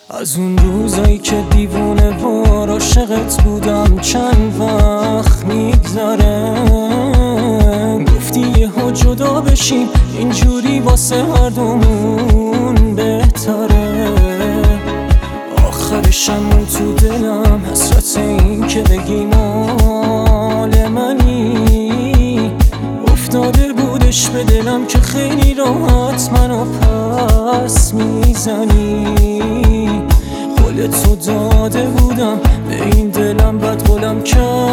از اون روزایی که دیوونه وار عاشقت بودم چند وقت میگذره. گفتی یهو جدا بشیم اینجوری واسه هر دومون بهتره. آخرشم تو دلم حسرت این که بگی مال منی. افتاده بودش به دلم که خیلی راحت منو پس میزنی. قول تو داده بودم به این دلم بد قولم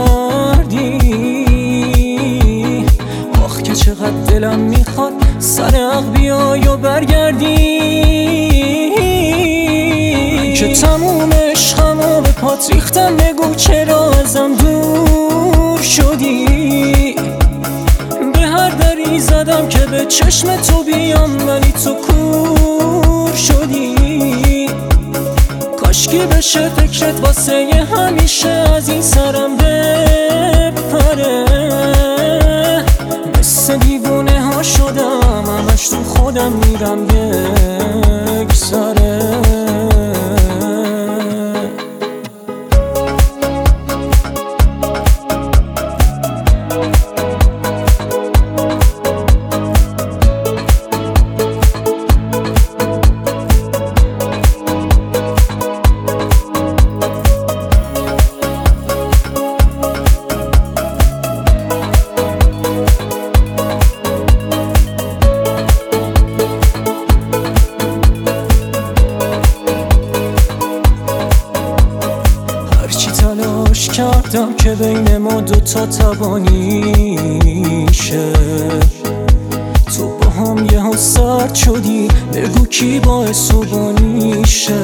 کردی. آخ که چقدر دلم میخواد سر عقل بیای و برگردی. که تموم عشقمو به پات ریختم، بگو چرا ازم دور شدی. به هر دری زدم که به چشم تو بیام ولی تو کور شدی. کاشکی بشه فکرت واسه همیشه از این سرم بپره. مثل دیوونه ها شدم همش تو خودم میرم یک سره. تلاش کردم که بین ما دوتا تبانی شه. تو با هم یهو سرد شدی، بگو کی باعث و بانی شه.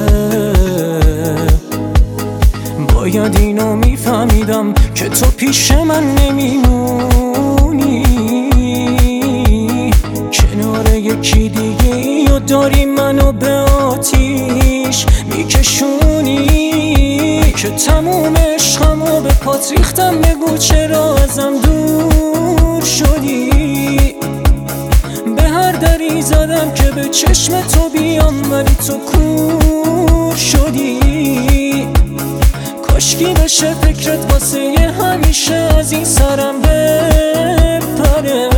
باید اینو میفهمیدم که تو پیش من نمیمونی. کنار یکی دیگه ای و داری منو به آتیش میکشونی. که تموم عشقمو به پات ریختم، بگو چرا ازم دور شدی. به هر دری زدم که به چشم تو بیام ولی تو کور شدی. کاشکی بشه فکرت واسه همیشه از این سرم بپره.